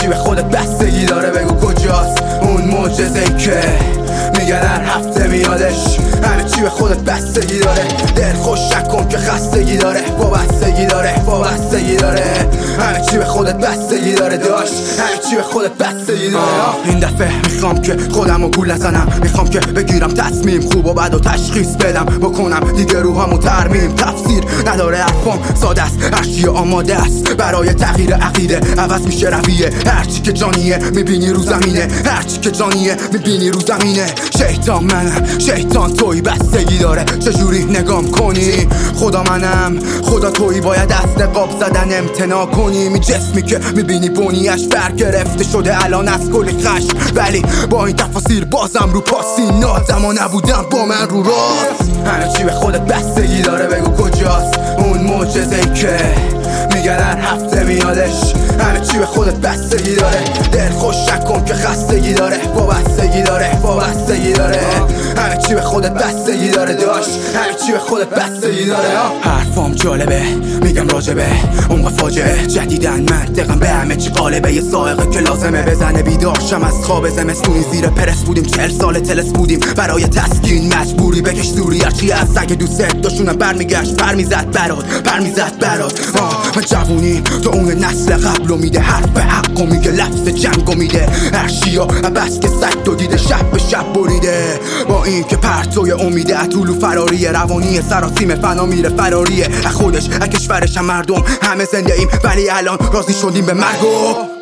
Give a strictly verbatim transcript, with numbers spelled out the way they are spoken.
چی به خودت بستگی داره، بگو کجاست اون معجزه‌ای که میگن هر هفته میادش. همه چی به خودت بستگی داره، دل خوش نکن که خستگی داره، وابستگی داره وابستگی داره. همه چی به خودت بستگی داره داشت، همه چی به خودت بستگی داره. این دفعه میخوام که خودم رو گول نزنم، میخوام که بگیرم تصمیم خوب و بد و تشخیص بدم، بکنم دیگه روحمو ترمیم. تفسیر نداره حرفام ساده است، هرچی آماده است برای تغییر عقیده. عوض میشه رویه، هرچی که جانیه میبینی رو زمینه، هرچی که جانیه میبینی رو زمینه. شیطان منم، شیطان توی، بستگی داره چجوری نگام کنی. خدا منم، خدا توی، باید از نقاب زدن امتناع کنی. می جسمی که میبینی بونیش برگرفته شده الان از کل خشم، ولی با این تفاصیل بازم رو پاسی نادم و نبودم با من رو راست. همه چی به خودت بستگی داره، بگو کجاست اون معجزه‌ای که میگن هر هفته میادش. همه چی به خودت بستگی داره، دل خوش نکن که خستگی داره، وابستگی داره وابستگی داره. همه چی به خودت بستگی داره داشت، همه چی به خودت بستگی داره. حرفام جالبه میگم راجبه اون فاجعه جدیدن، منطقم به همه چی قالبه. یه سائقه که لازمه بزنه بیدارشم از خواب زمستونی، زیر پرس بودیم چهل سال تلس بودیم، برای تسکین مجبوری بکش دوری. هرچی از سگ دوست داشتونم برمیگشت، پر میزد برات پر میزد برات. من جوونی تو اون نسل قبلو میده، حرف حقو میگه، لفظ جنگو میده. هرچیا بس که سگ دو دیده، شب به شب بریده. با این که پرتوی امیده، طولو فراریه، روانی سراسیم فنا میره فراریه. خودش کشورش هم مردم همه زنده ایم، ولی الان راضی شدیم به مرگو.